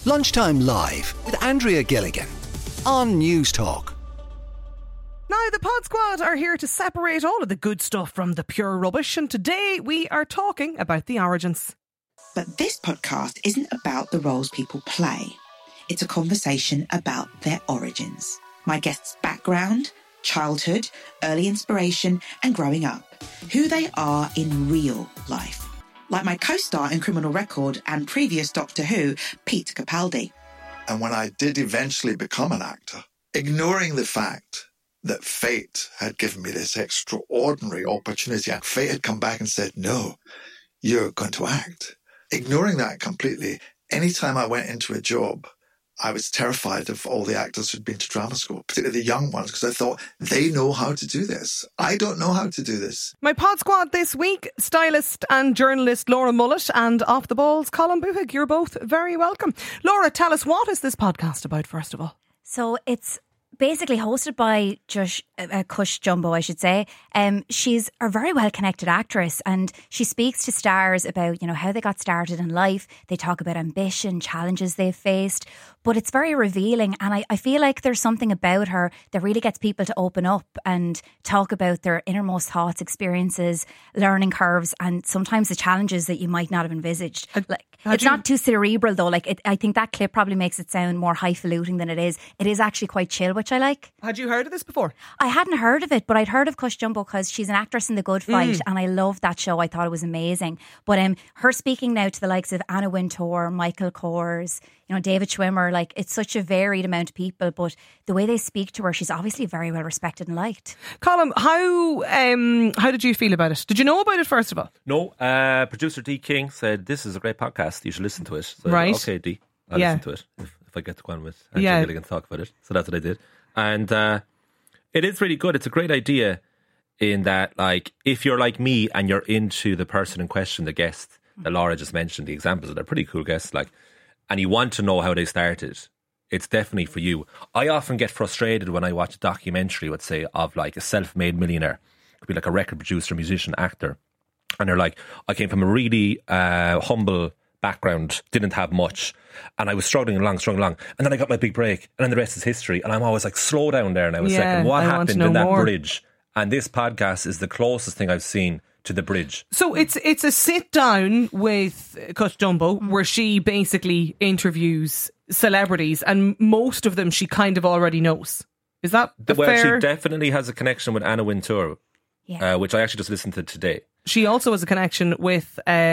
Lunchtime Live with Andrea Gilligan on News Talk. Now, the Pod Squad are here to separate all of the good stuff from the pure rubbish, and today we are talking about the origins. But this podcast isn't about the roles people play. It's a conversation about their origins. My guests' background, childhood, early inspiration, and growing up. Who they are in real life. Like my co-star in Criminal Record and previous Doctor Who, Pete Capaldi. And when I did eventually become an actor, ignoring the fact that fate had given me this extraordinary opportunity, and fate had come back and said, no, you're going to act. Ignoring that completely, anytime I went into a job, I was terrified of all the actors who'd been to drama school, particularly the young ones, because I thought, they know how to do this. I don't know how to do this. My Pod Squad this week, stylist and journalist Laura Mullet and Off the Balls Colin Buhig. You're both very welcome. Laura, tell us, what is this podcast about, first of all? So it's basically hosted by Cush Jumbo, I should say. She's a very well-connected actress, and she speaks to stars about, how they got started in life. They talk about ambition, challenges they've faced, but it's very revealing, and I feel like there's something about her that really gets people to open up and talk about their innermost thoughts, experiences, learning curves, and sometimes the challenges that you might not have envisaged. It's not too cerebral though. I think that clip probably makes it sound more highfalutin than it is. It is actually quite chill, which I like. Had you heard of this before? I hadn't heard of it, but I'd heard of Cush Jumbo because she's an actress in The Good Fight, and I loved that show. I thought it was amazing. But her speaking now to the likes of Anna Wintour, Michael Kors, David Schwimmer, it's such a varied amount of people, but the way they speak to her, she's obviously very well respected and liked. Colin, how did you feel about it? Did you know about it, first of all? No, producer D King said, this is a great podcast, you should listen to it. So right. Okay, D, I'll listen to it if I get to go on with Andrea Gilligan to talk about it. So that's what I did. And it is really good. It's a great idea in that, if you're like me and you're into the person in question, the guest that Laura just mentioned, the examples, they're pretty cool guests, and you want to know how they started, it's definitely for you. I often get frustrated when I watch a documentary, let's say, of a self-made millionaire. It could be a record producer, musician, actor. And they're like, I came from a really humble background, didn't have much, and I was struggling along, and then I got my big break, and then the rest is history. And I'm always slow down there now a second. What happened in that bridge? And this podcast is the closest thing I've seen to the bridge. So it's a sit down with Cush Jumbo where she basically interviews celebrities, and most of them she kind of already knows. Is that fair? She definitely has a connection with Anna Wintour, which I actually just listened to today. She also has a connection with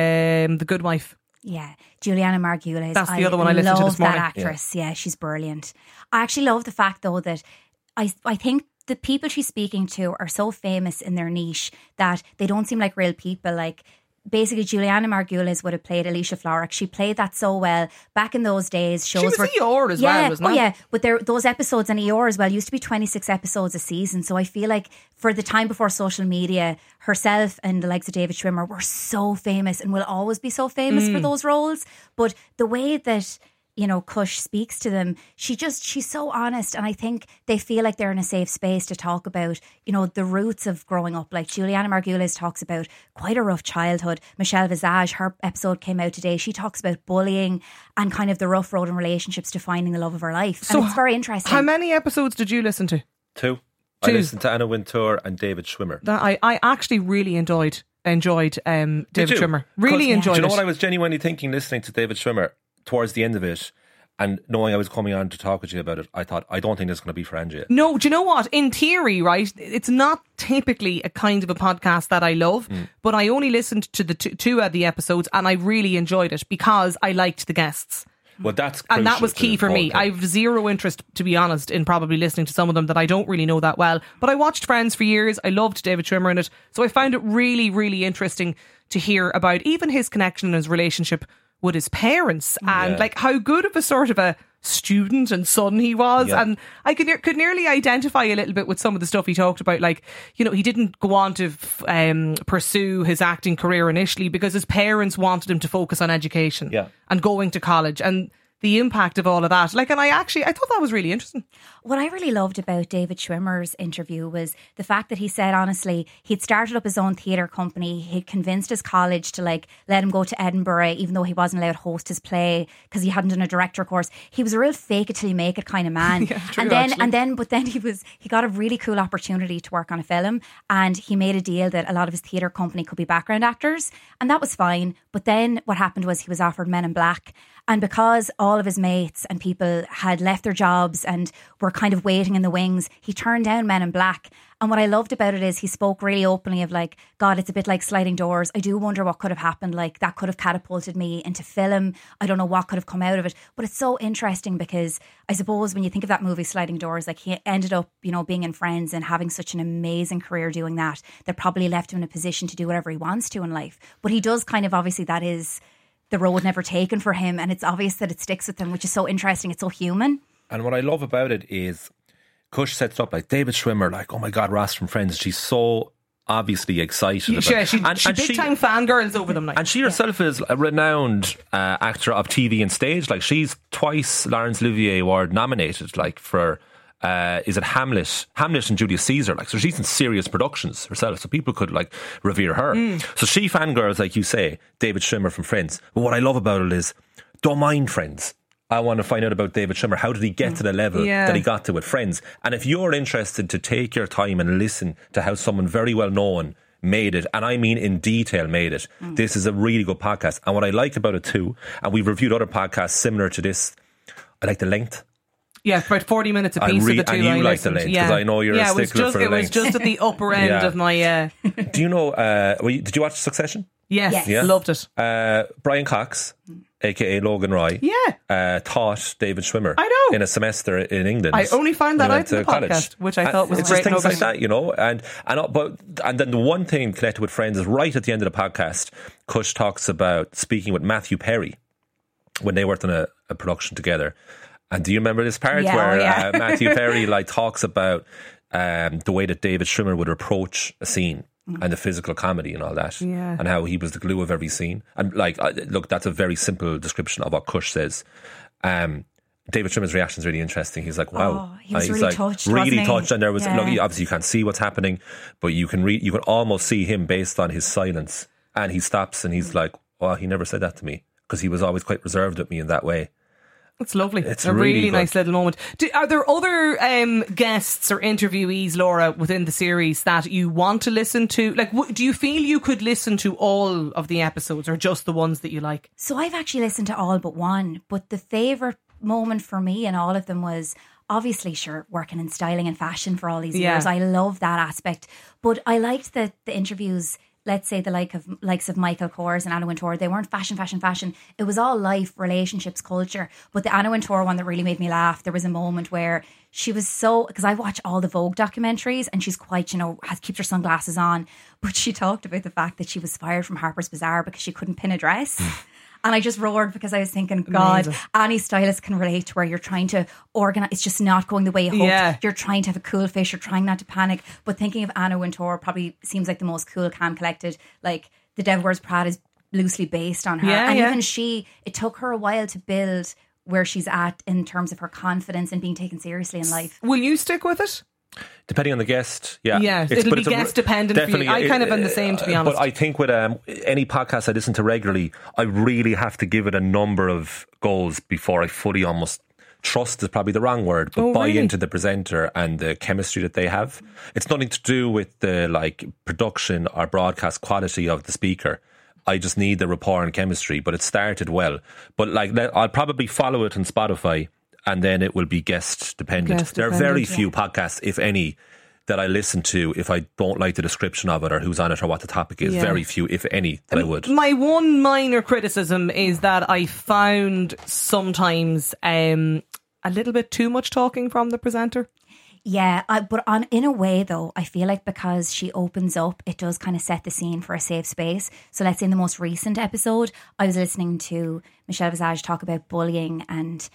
The Good Wife. Yeah, Juliana Margulies. That's the other one I listened to this morning. That actress, yeah, she's brilliant. I actually love the fact though that I think the people she's speaking to are so famous in their niche that they don't seem like real people. Basically, Juliana Margulies would have played Alicia Florrick. She played that so well back in those days. She was ER as well, wasn't it? Yeah, but those episodes in ER as well used to be 26 episodes a season. So I feel like for the time before social media, herself and the likes of David Schwimmer were so famous and will always be so famous for those roles. But the way that Cush speaks to them, she's so honest, and I think they feel like they're in a safe space to talk about, the roots of growing up. Juliana Margulies talks about quite a rough childhood. Michelle Visage, her episode came out today. She talks about bullying and kind of the rough road in relationships to finding the love of her life. So and it's very interesting. How many episodes did you listen to? Two. I listened to Anna Wintour and David Schwimmer. I actually really enjoyed David Schwimmer. Really enjoyed it. Do you know what I was genuinely thinking listening to David Schwimmer towards the end of it, and knowing I was coming on to talk with you about it, I thought, I don't think this is going to be for Andrea. No, do you know what? In theory, right, it's not typically a kind of a podcast that I love, but I only listened to the two of the episodes and I really enjoyed it because I liked the guests. Well, that's and that was key for me. I've zero interest, to be honest, in probably listening to some of them that I don't really know that well. But I watched Friends for years. I loved David Schwimmer in it. So I found it really, really interesting to hear about even his connection and his relationship with his parents and how good of a sort of a student and son he was. And I could nearly identify a little bit with some of the stuff he talked about. He didn't go on to pursue his acting career initially because his parents wanted him to focus on education and going to college. And the impact of all of that. Like, and I thought that was really interesting. What I really loved about David Schwimmer's interview was the fact that he said, honestly, he'd started up his own theatre company. He'd convinced his college to like let him go to Edinburgh, even though he wasn't allowed to host his play because he hadn't done a director course. He was a real fake it till you make it kind of man. Yeah, true, but then he got a really cool opportunity to work on a film, and he made a deal that a lot of his theatre company could be background actors, and that was fine. But then what happened was he was offered Men in Black. And because all of his mates and people had left their jobs and were kind of waiting in the wings, he turned down Men in Black. And what I loved about it is he spoke really openly of like, God, it's a bit like sliding doors. I do wonder what could have happened. Like, that could have catapulted me into film. I don't know what could have come out of it. But it's so interesting because I suppose when you think of that movie Sliding Doors, like he ended up, you know, being in Friends and having such an amazing career doing that probably left him in a position to do whatever he wants to in life. But he does kind of, obviously that is the road never taken for him, and it's obvious that it sticks with him, which is so interesting. It's so human. And what I love about it is Kush sets up like David Schwimmer, like, oh my God, Ross from Friends. She's so obviously excited about it. She big time fangirls over them. Like. And she herself is a renowned actor of TV and stage. Like, she's twice Laurence Olivier Award nominated, like for is it Hamlet and Julius Caesar, like, so she's in serious productions herself, so people could like revere her. So she fangirls, like you say, David Schwimmer from Friends. But what I love about it is, don't mind Friends. I want to find out about David Schwimmer. How did he get to the level that he got to with Friends? And if you're interested to take your time and listen to how someone very well known made it, and I mean in detail made it, this is a really good podcast. And what I like about it too, and we've reviewed other podcasts similar to this, I like the length. Yeah, about 40 minutes a piece of the two. And you like the length, because I know you're a stickler for the length. It was just at the upper end of my... Do you know, did you watch Succession? Yes. Loved it. Brian Cox, a.k.a. Logan Roy, taught David Schwimmer in a semester in England. I only found that out in the podcast, which I thought was it's great. Just things like that, you know. And then the one thing connected with Friends is right at the end of the podcast, Kush talks about speaking with Matthew Perry when they worked on a production together. And do you remember this part where Matthew Perry like talks about the way that David Schwimmer would approach a scene and the physical comedy and all that, and how he was the glue of every scene? And like, look, that's a very simple description of what Kush says. David Schwimmer's reaction is really interesting. He's like, "Wow," he was he's really like, touched, really touched. And there was, look, obviously you can't see what's happening, but you can almost see him based on his silence. And he stops and he's like, "Oh, he never said that to me," because he was always quite reserved with me in that way. It's lovely. It's a really good. nice little moment. Are there other guests or interviewees, Laura, within the series that you want to listen to? Like, do you feel you could listen to all of the episodes or just the ones that you like? So I've actually listened to all but one, but the favourite moment for me in all of them was obviously, working in styling and fashion for all these years. I love that aspect. But I liked the interviews. Let's say the likes of Michael Kors and Anna Wintour, they weren't fashion. It was all life, relationships, culture. But the Anna Wintour one that really made me laugh, there was a moment where she was because I watch all the Vogue documentaries and she's quite, keeps her sunglasses on. But she talked about the fact that she was fired from Harper's Bazaar because she couldn't pin a dress. And I just roared because I was thinking, God, amazing. Any stylist can relate to where you're trying to organise. It's just not going the way you hoped. Yeah. You're trying to have a cool face. You're trying not to panic. But thinking of Anna Wintour probably seems like the most cool, calm, collected. Like, The Devil Wears Prada is loosely based on her. Even it took her a while to build where she's at in terms of her confidence and being taken seriously in life. Will you stick with it? Depending on the guest, it'll be guest dependent for you. I kind of am the same, to be honest. But I think with any podcast I listen to regularly, I really have to give it a number of goals before I fully almost trust is probably the wrong word, but buy into the presenter and the chemistry that they have. It's nothing to do with the production or broadcast quality of the speaker. I just need the rapport and chemistry, but it started well. But I'll probably follow it on Spotify, and then it will be guest dependent. There are very few podcasts, if any, that I listen to if I don't like the description of it or who's on it or what the topic is. Very few, if any, that I would. My one minor criticism is that I found sometimes a little bit too much talking from the presenter. Yeah, but in a way though, I feel like because she opens up, it does kind of set the scene for a safe space. So let's say in the most recent episode, I was listening to Michelle Visage talk about bullying, and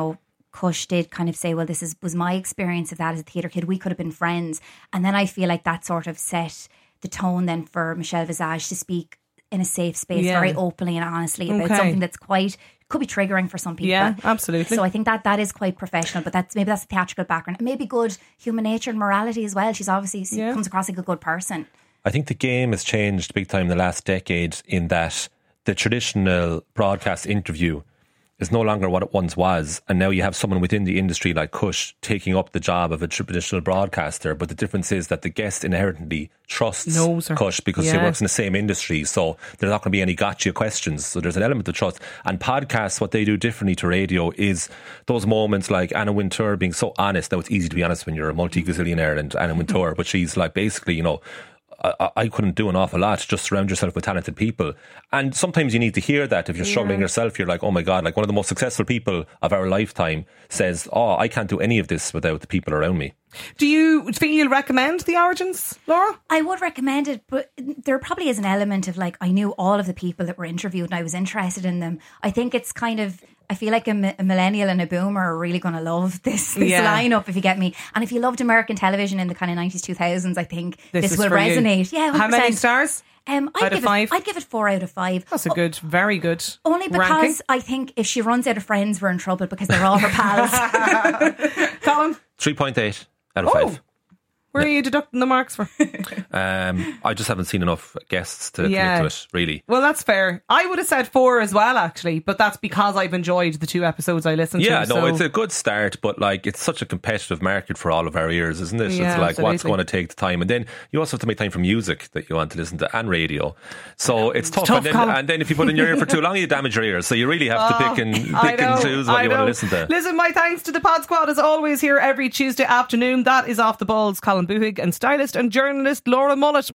Kush did kind of say, well, this was my experience of that as a theatre kid. We could have been friends. And then I feel like that sort of set the tone then for Michelle Visage to speak in a safe space, very openly and honestly about something that's quite could be triggering for some people. Yeah, absolutely. So I think that is quite professional, but that's a theatrical background. And maybe good human nature and morality as well. She's obviously comes across like a good person. I think the game has changed big time in the last decade in that the traditional broadcast interview is no longer what it once was, and now you have someone within the industry like Kush taking up the job of a traditional broadcaster, but the difference is that the guest inherently trusts Kush because she works in the same industry, so there's not going to be any gotcha questions, so there's an element of trust. And podcasts, what they do differently to radio is those moments like Anna Wintour being so honest. Now it's easy to be honest when you're a multi-gazillionaire and Anna Wintour, but she's like basically, you know, I couldn't do an awful lot. Just surround yourself with talented people. And sometimes you need to hear that. If you're struggling yourself, you're like, oh my God, like one of the most successful people of our lifetime says, oh, I can't do any of this without the people around me. Do you feel you'll recommend The Origins, Laura? I would recommend it, but there probably is an element of like, I knew all of the people that were interviewed and I was interested in them. I think it's kind of, I feel like a millennial and a boomer are really going to love this lineup, if you get me. And if you loved American television in the kind of 90s, 2000s, I think this will resonate. You. Yeah, 100%. How many stars? I'd give it 4 out of 5. That's a good, very good Only because ranking. I think if she runs out of friends, we're in trouble because they're all her pals. Colin? 3.8 out of 5. Where are you deducting the marks for? I just haven't seen enough guests to commit to it, really. Well, that's fair. I would have said 4 as well, actually, but that's because I've enjoyed the 2 episodes I listened to. Yeah, no, it's a good start, but like it's such a competitive market for all of our ears, isn't it? Yeah, it's like absolutely. what's going to take the time, and then you also have to make time for music that you want to listen to and radio. So it's tough. And then if you put in your ear for too long, you damage your ears. So you really have to pick and choose what you want to listen to. Listen, my thanks to the Pod Squad as always here every Tuesday afternoon. That is Off the Balls, Colin Buhig, and stylist and journalist Laura Mullet.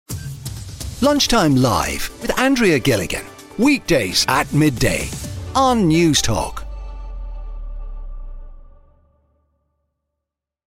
Lunchtime Live with Andrea Gilligan. Weekdays at midday on News Talk.